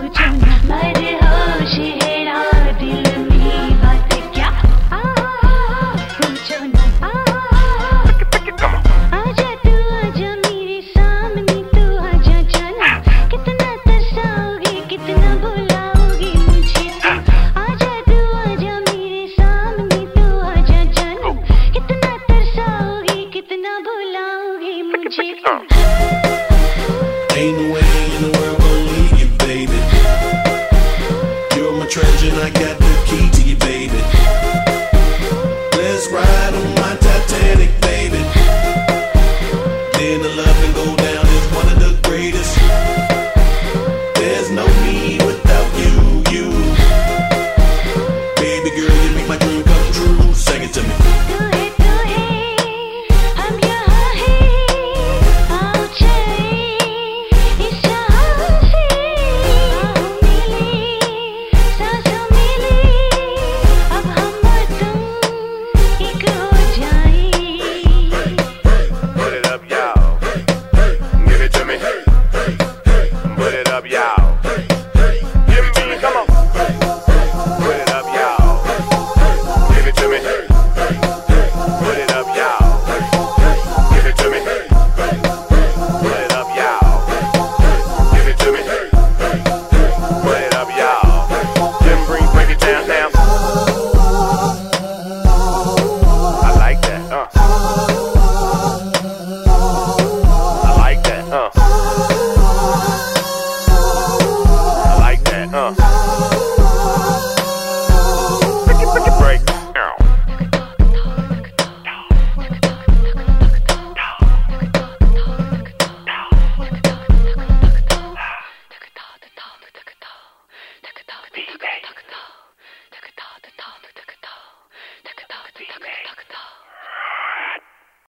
Ain't no way in the world gonna leave you, baby. You're my treasure and I got the key to you, baby. Let's ride on my Titanic, baby. Then the love and go down is one of the greatest. There's no me without you, you. Baby girl, you make my dream come true. Sing it to me.